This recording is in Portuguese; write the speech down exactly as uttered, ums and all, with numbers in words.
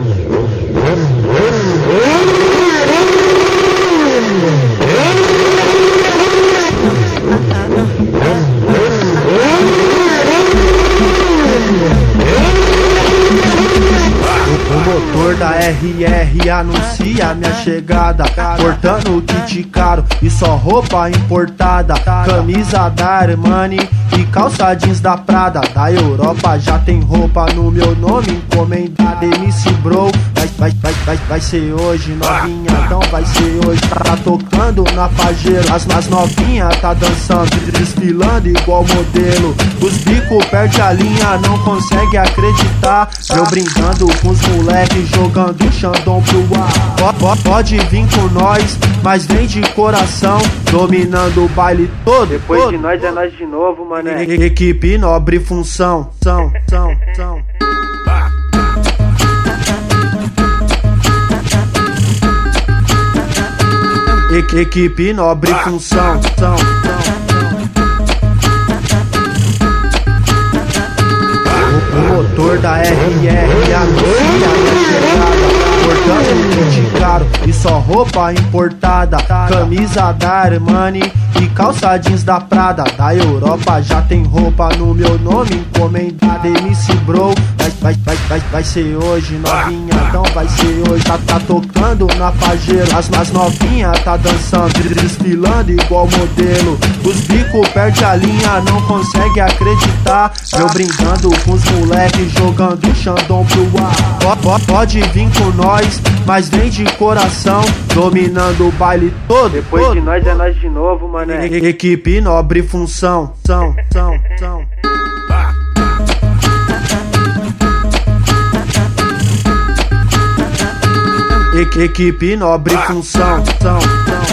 O motor da R R anuncia minha chegada, portando o kit caro e só roupa importada. Camisa da Armani e calça jeans da Prada. Da Europa já tem roupa no meu nome encomendada. M C Bro, vai, vai, vai, vai, vai ser hoje, novinha, então vai ser hoje. Tá tocando na Pajero, as, as novinha tá dançando, desfilando igual modelo. Os bico perde a linha, não consegue acreditar. Eu brincando com os moleques, jogando o Xandão pro ar. Pode, pode vir com nós, mas vem de coração, dominando o baile todo. Depois todo, de nós é nós de novo, mané. E, equipe nobre função, são, são, são. E, equipe nobre função, são, são. O motor da R R anuncia minha chegada, portando kit caro e só roupa importada. Camisa da Armani e calça jeans da Prada. Da Europa já tem roupa no meu nome encomendada. M C Bro, vai, vai, vai, vai, vai ser hoje, novinha, então vai ser hoje. Tá, tá tocando na Pajero, as, as novinha tá dançando, desfilando igual modelo. Os bico perde a linha, não consegue acreditar. Eu brincando com os moleques, jogando o Xandão pro ar. Pode, pode vir com nós, mas vem de coração, dominando o baile todo. Depois todo. de nós é nós de novo, mané. E, equipe nobre função, são, são, são. E, equipe nobre função, são, são.